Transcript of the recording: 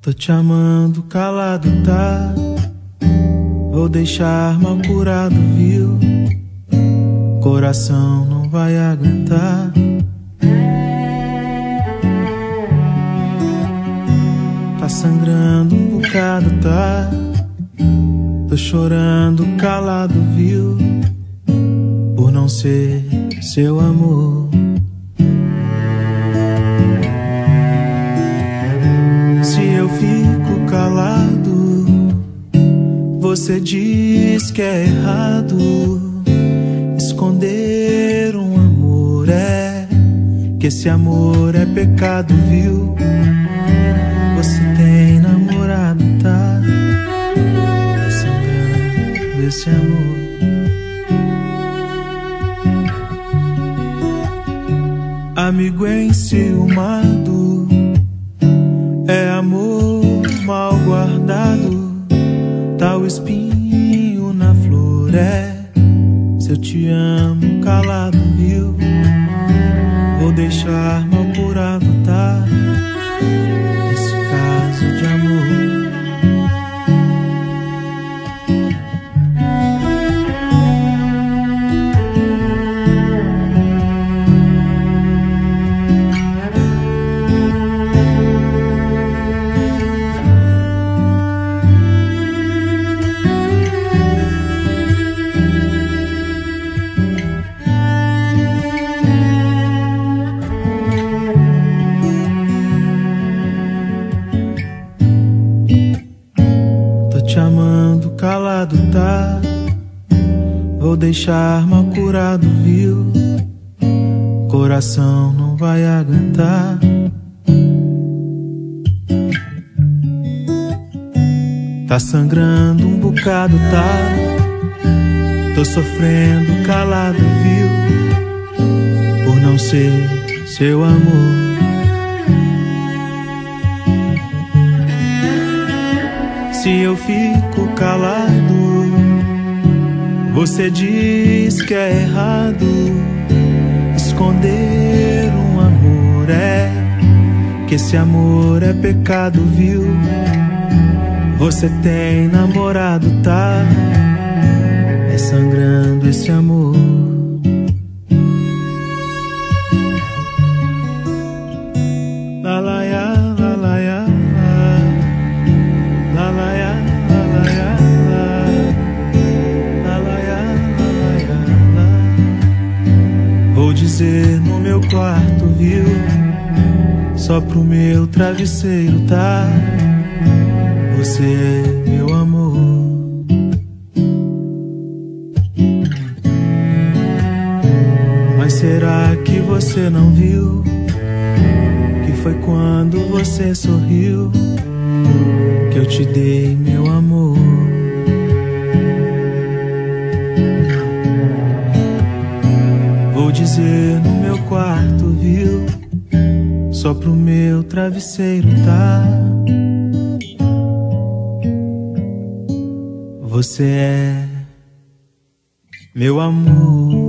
Tô te amando calado, tá? Vou deixar mal curado, viu? Coração não vai aguentar. Tá sangrando um bocado, tá? Tô chorando calado, viu? Por não ser seu amor. Se eu fico calado, você diz que é errado. Esconder um amor que esse amor é pecado, viu? Você tem namorado, tá? Sangrando esse amor. Amigo enciumado, é amor mal guardado. Tá o espinho na flor, se eu te amo calado, viu? Vou deixar mal curado, tá? Esse caso de amor. Te amando calado, tá? Vou deixar mal curado, viu? Coração não vai aguentar. Tá sangrando um bocado, tá? Tô sofrendo calado, viu? Por não ser seu amor. Se eu fico calado, você diz que é errado. Esconder um amor que esse amor é pecado, viu? Você tem namorado, tá? É sangrando esse amor. Vou dizer no meu quarto, viu? Só pro meu travesseiro, tá? Você é meu amor. Mas será que você não viu? Que foi quando você sorriu que eu te dei meu amor. Vou dizer no meu quarto, viu? Só pro meu travesseiro, tá? Você é meu amor.